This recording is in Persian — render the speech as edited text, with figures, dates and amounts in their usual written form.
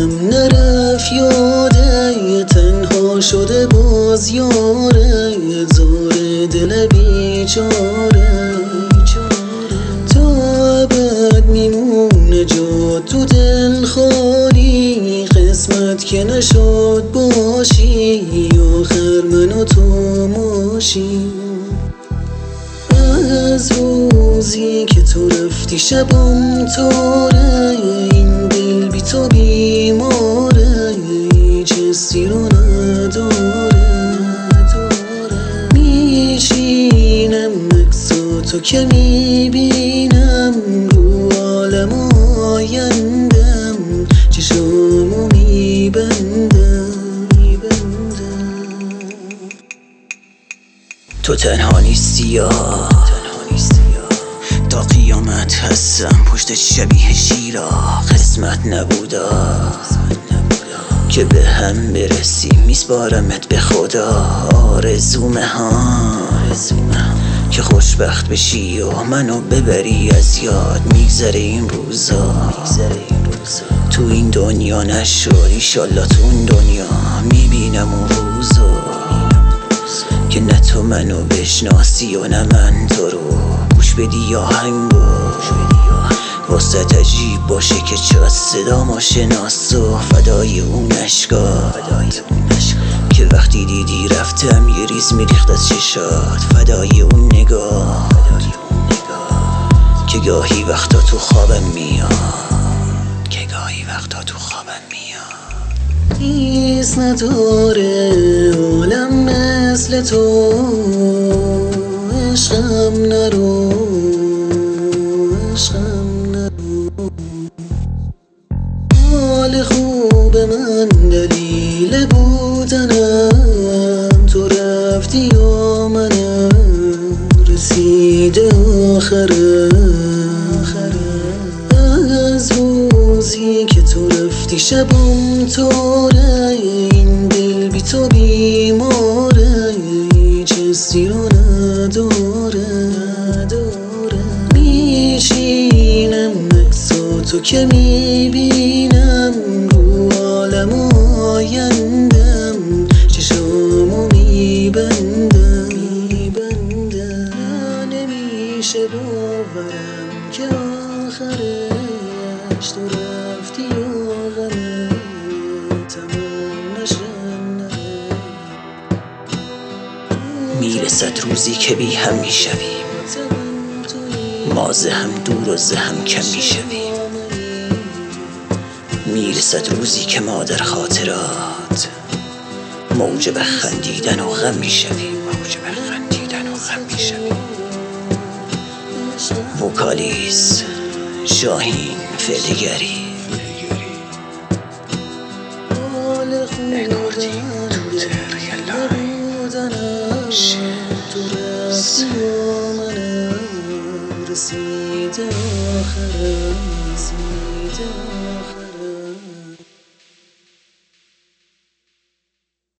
دلم نرفت یاده، تنها شده باز یاره، زار دل بیچاره. تا ابد میمونه جا تو دل خالی، قسمت که نشد باشی، آخر من و تو ماشی. از روزی که تو رفتی شبم تاره، این دل بی تو بیماره، هیچ حسی رو نداره. میشینم عکساتو که میبینم، رو عالم آیندم چشامو میبندم. تو تنها نیستی یا تا قیامت هستم پشت شبیه شیرا. قسمت نبودا که به هم برسیم، میسپارمت به خدا. آرزومه ها که خوشبخت بشی و منو ببری از یاد. میگذره این روزا تو این دنیا نشد، ایشالله تو اون دنیا میبینم اون روزا که نه تو منو بشناسی و نه من تو رو. گوش بدی آهنگو واسه عجیب باشه که چقدر صدامو شناس و فدای اون اشکا که وقتی دیدی رفتم یه ریز میریخت از چشات. فدای اون نگاه که گاهی وقتا تو خوابم میاد، نیست نداره عالم مثل تو. عشقم نرو حال خوب من دلیل بودنم، تو رفتی و منم رسیده آخره. از روزی که تو رفتی شبم تاره، این دل بی تو بیماره، هیچ حسی رو نداره. میشینم عکساتو که میبینم، رو عالم آیندم چشامو میبندم. نمیشه باورم که آخرش تو رفتی و غمه تمام نشن. میرسد روزی که بی هم میشویم، ما ز هم دور و ز هم کم میشویم. میرسد روزی که ما در خاطرات موجب خندیدن و غم میشویم. وکالیس شاهین فعلگری.